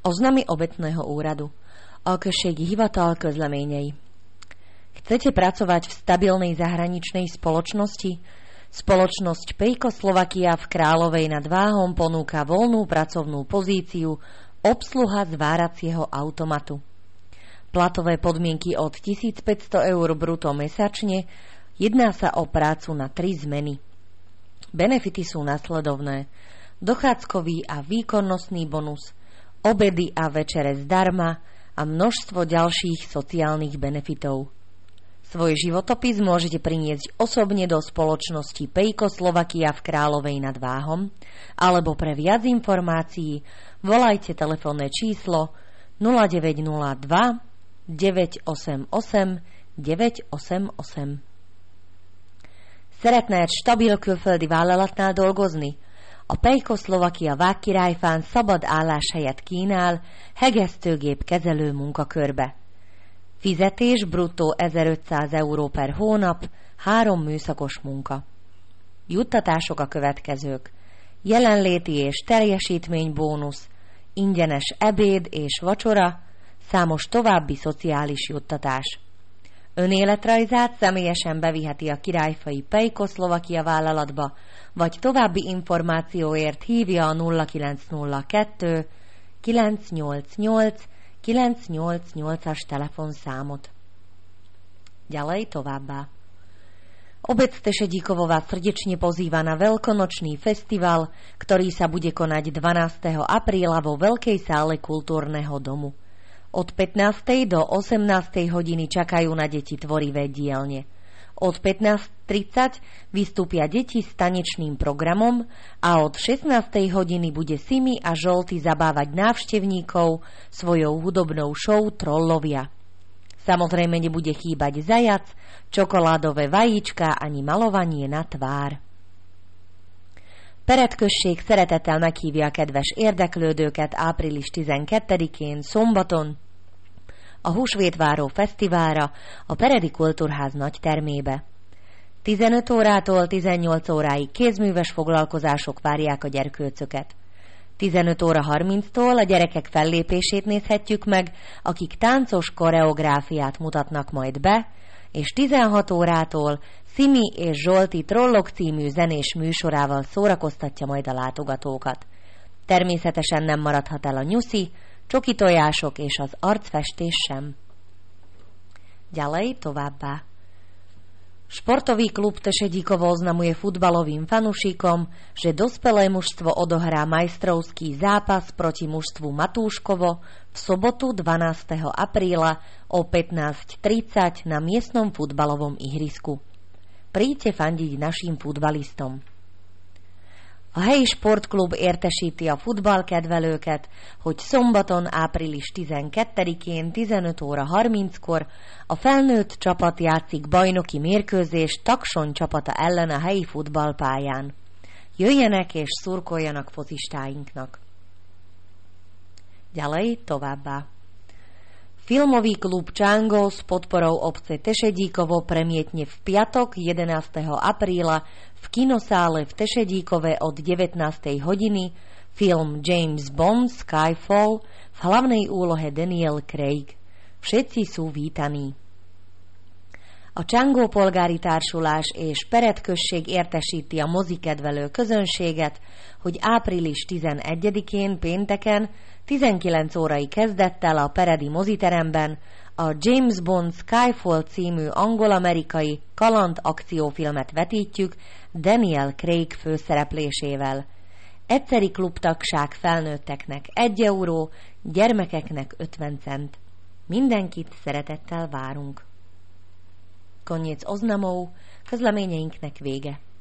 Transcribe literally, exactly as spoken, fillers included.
Oznamy obecného úradu. Alkosségi hivatal közleményei. Chcete pracovať v stabilnej zahraničnej spoločnosti? Spoločnosť Pejkoslovakia v Kráľovej nad Váhom ponúka voľnú pracovnú pozíciu obsluha zváracieho automatu. Platové podmienky od tisícpäťsto eur brutto mesačne, jedná sa o prácu na tri zmeny. Benefity sú nasledovné: dochádzkový a výkonnostný bonus, obedy a večere zdarma a množstvo ďalších sociálnych benefitov. Svoj životopis môžete priniesť osobne do spoločnosti Pejkoslovakia v Kráľovej nad Váhom alebo pre viac informácií volajte telefónne číslo nula deväť nula dva deväť osem osem deväť osem osem. Szeretne egy stabil külföldi vállalatnál dolgozni? A Pejkoslovakia Vágkirályfán szabad álláshelyet kínál hegesztőgép kezelő munkakörbe. Fizetés bruttó ezerötszáz euró per hónap, három műszakos munka. Juttatások a következők: jelenléti és teljesítménybónusz, ingyenes ebéd és vacsora, számos további szociális juttatás. Önéletrajzát személyesen beviheti a királyfai Pejkoslovakia vállalatba, vagy további információért hívja a nulla kilenc nulla kettő kilenc nyolc nyolc kilenc nyolc nyolcas telefonszámot. Ďalej továbbá. Obec Tešedíkovo vás srdečne pozýva na veľkonočný festival, ktorý sa bude konať dvanásteho apríla vo veľkej sále kultúrneho domu. Od pätnástej do osemnástej hodiny čakajú na deti tvorivé dielne. Od pätnásť tridsať vystúpia deti s tanečným programom a od šestnástej hodiny bude Simi a Žolty zabávať návštevníkov svojou hudobnou show Trollovia. Samozrejme nebude chýbať zajac, čokoládové vajíčka ani malovanie na tvár. Peredközség szeretettel meghívja a kedves érdeklődőket április tizenkettedikén szombaton a Húsvétváró fesztiválra a Peredi Kultúrház nagy termébe. tizenöt órától tizennyolc óráig kézműves foglalkozások várják a gyerkőcöket. tizenöt óra harminctól a gyerekek fellépését nézhetjük meg, akik táncos koreográfiát mutatnak majd be, és tizenhat órától Simi és Zsolti Trollok című zenés műsorával szórakoztatja majd a látogatókat. Természetesen nem maradhat el a nyuszi, csoki tojások és az arcfestés sem. Ďalej továbbá. Športový klub Tešedíkovo oznamuje futbalovým fanúšikom, že dospelé mužstvo odohrá majstrovský zápas proti mužstvu Matúškovo v sobotu dvanásteho apríla o pätnásť tridsať na miestnom futbalovom ihrisku. Príďte fandiť našim futbalistom. A helyi sportklub értesíti a futballkedvelőket, hogy szombaton április tizenkettedikén tizenöt óra harminckor a felnőtt csapat játszik bajnoki mérkőzést Takson csapata ellen a helyi futballpályán. Jöjjenek és szurkoljanak focistáinknak. Ďalej továbbá. Filmový klub Čango s podporou obce Tešedíkovo premietne v piatok jedenásteho apríla v kinosále v Tešedíkove od devätnástej hodiny film James Bond Skyfall v hlavnej úlohe Daniel Craig. Všetci sú vítaní. A Csangó polgári társulás és Peredközség értesíti a mozikedvelő közönséget, hogy április tizenegyedikén pénteken tizenkilenc órai kezdettel a peredi moziteremben a James Bond Skyfall című angol-amerikai kaland akciófilmet vetítjük Daniel Craig főszereplésével. Egyszeri klubtagság felnőtteknek egy euró, gyermekeknek ötven cent. Mindenkit szeretettel várunk. Koniec oznamov, közleményeinknek vége.